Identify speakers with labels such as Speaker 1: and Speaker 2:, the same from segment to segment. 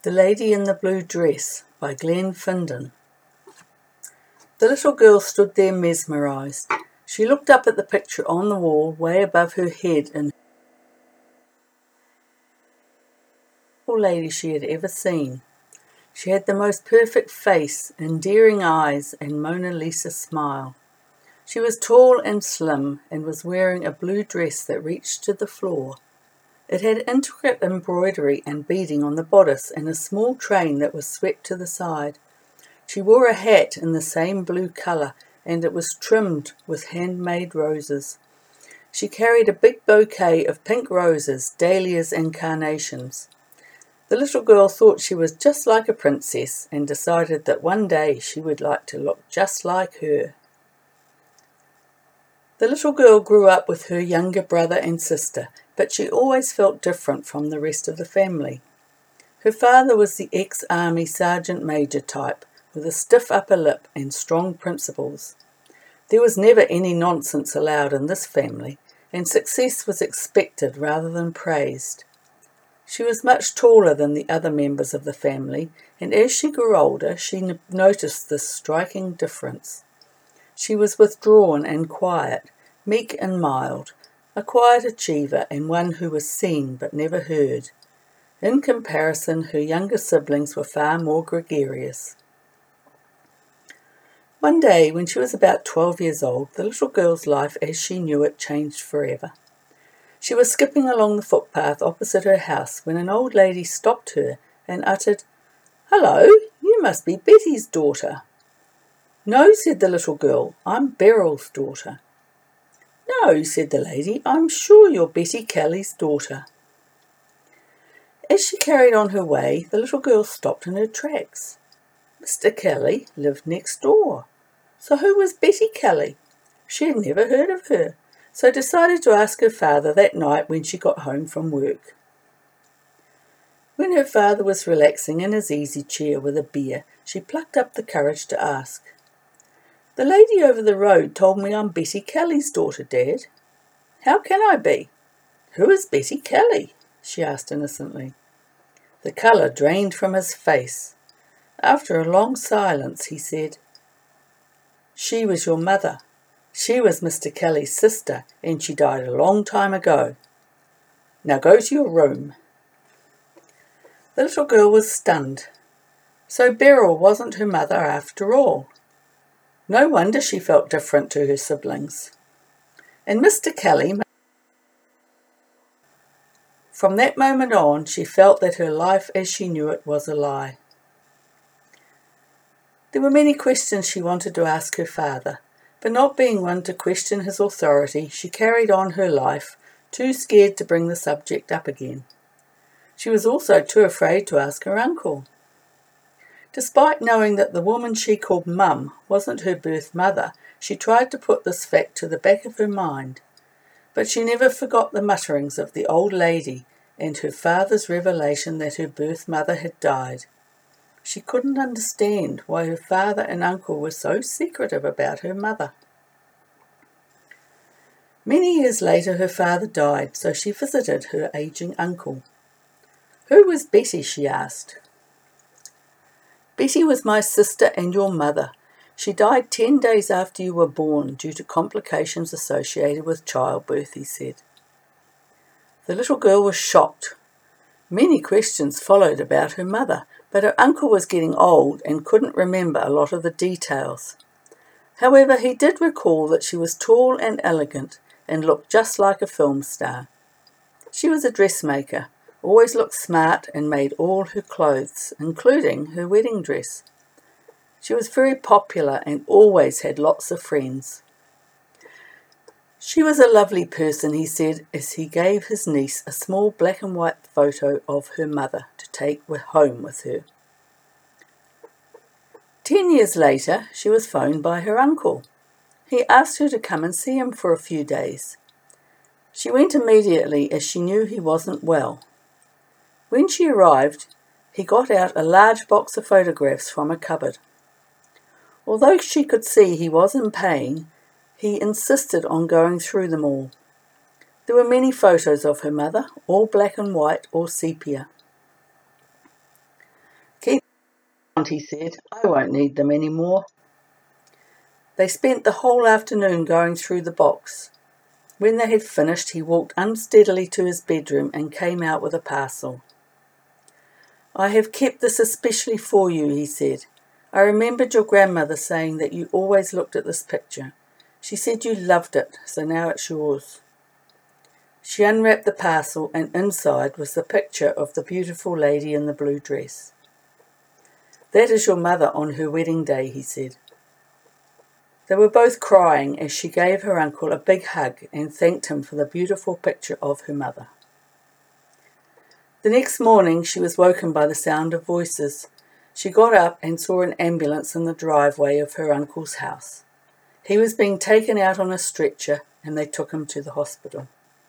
Speaker 1: The Lady in the Blue Dress by Glenn Findon. The little girl stood there mesmerised. She looked up at the picture on the wall way above her head and the lady she had ever seen. She had the most perfect face, endearing eyes, and Mona Lisa smile. She was tall and slim and was wearing a blue dress that reached to the floor. It had intricate embroidery and beading on the bodice and a small train that was swept to the side. She wore a hat in the same blue colour, and it was trimmed with handmade roses. She carried a big bouquet of pink roses, dahlias and carnations. The little girl thought she was just like a princess and decided that one day she would like to look just like her. The little girl grew up with her younger brother and sister, but she always felt different from the rest of the family. Her father was the ex-army sergeant major type, with a stiff upper lip and strong principles. There was never any nonsense allowed in this family, and success was expected rather than praised. She was much taller than the other members of the family, and as she grew older, she noticed this striking difference. She was withdrawn and quiet, meek and mild, a quiet achiever and one who was seen but never heard. In comparison, her younger siblings were far more gregarious. One day, when she was about 12 years old, the little girl's life as she knew it changed forever. She was skipping along the footpath opposite her house when an old lady stopped her and uttered, "Hello, you must be Betty's daughter." "No," said the little girl, "I'm Beryl's daughter." "No," said the lady, "I'm sure you're Betty Kelly's daughter." As she carried on her way, the little girl stopped in her tracks. Mr. Kelly lived next door. So who was Betty Kelly? She had never heard of her, so decided to ask her father that night when she got home from work. When her father was relaxing in his easy chair with a beer, she plucked up the courage to ask, "The lady over the road told me I'm Betty Kelly's daughter, Dad." "How can I be?" "Who is Betty Kelly?" she asked innocently. The colour drained from his face. After a long silence, he said, "She was your mother. She was Mr. Kelly's sister, and she died a long time ago. Now go to your room." The little girl was stunned. So Beryl wasn't her mother after all. No wonder she felt different to her siblings. And Mr. Kelly... From that moment on, she felt that her life as she knew it was a lie. There were many questions she wanted to ask her father, but not being one to question his authority, she carried on her life, too scared to bring the subject up again. She was also too afraid to ask her uncle. Despite knowing that the woman she called Mum wasn't her birth mother, she tried to put this fact to the back of her mind. But she never forgot the mutterings of the old lady and her father's revelation that her birth mother had died. She couldn't understand why her father and uncle were so secretive about her mother. Many years later her father died, so she visited her aging uncle. "Who was Betty?" she asked. "Betty was my sister and your mother. She died 10 days after you were born due to complications associated with childbirth," he said. The little girl was shocked. Many questions followed about her mother, but her uncle was getting old and couldn't remember a lot of the details. However, he did recall that she was tall and elegant and looked just like a film star. She was a dressmaker, always looked smart and made all her clothes, including her wedding dress. She was very popular and always had lots of friends. She was a lovely person, he said, as he gave his niece a small black and white photo of her mother to take home with her. 10 years later, she was phoned by her uncle. He asked her to come and see him for a few days. She went immediately as she knew he wasn't well. When she arrived, he got out a large box of photographs from a cupboard. Although she could see he was in pain, he insisted on going through them all. There were many photos of her mother, all black and white or sepia. he said. I won't need them any more. They spent the whole afternoon going through the box. When they had finished, he walked unsteadily to his bedroom and came out with a parcel. I have kept this especially for you, he said. I remembered your grandmother saying that you always looked at this picture. She said you loved it, so now it's yours. She unwrapped the parcel, and inside was the picture of the beautiful lady in the blue dress. That is your mother on her wedding day, he said. They were both crying as she gave her uncle a big hug and thanked him for the beautiful picture of her mother. The next morning she was woken by the sound of voices. She got up and saw an ambulance in the driveway of her uncle's house. He was being taken out on a stretcher, and they took him to the hospital.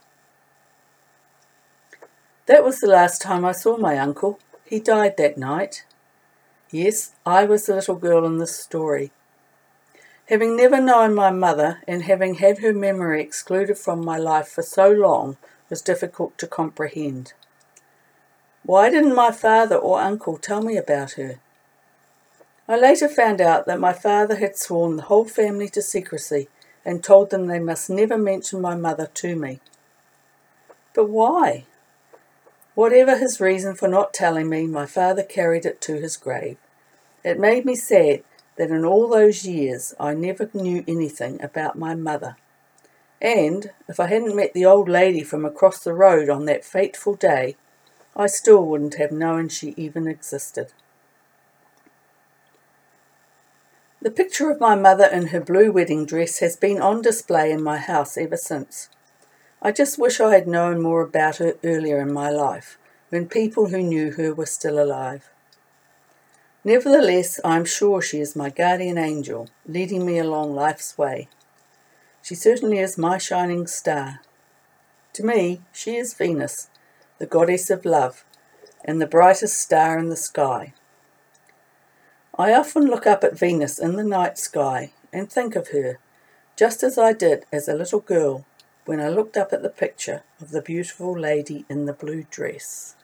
Speaker 1: That was the last time I saw my uncle. He died that night. Yes, I was the little girl in this story. Having never known my mother and having had her memory excluded from my life for so long was difficult to comprehend. Why didn't my father or uncle tell me about her? I later found out that my father had sworn the whole family to secrecy and told them they must never mention my mother to me. But why? Whatever his reason for not telling me, my father carried it to his grave. It made me sad that in all those years I never knew anything about my mother. And if I hadn't met the old lady from across the road on that fateful day, I still wouldn't have known she even existed. The picture of my mother in her blue wedding dress has been on display in my house ever since. I just wish I had known more about her earlier in my life, when people who knew her were still alive. Nevertheless, I am sure she is my guardian angel, leading me along life's way. She certainly is my shining star. To me, she is Venus, the goddess of love, and the brightest star in the sky. I often look up at Venus in the night sky and think of her, just as I did as a little girl when I looked up at the picture of the beautiful lady in the blue dress.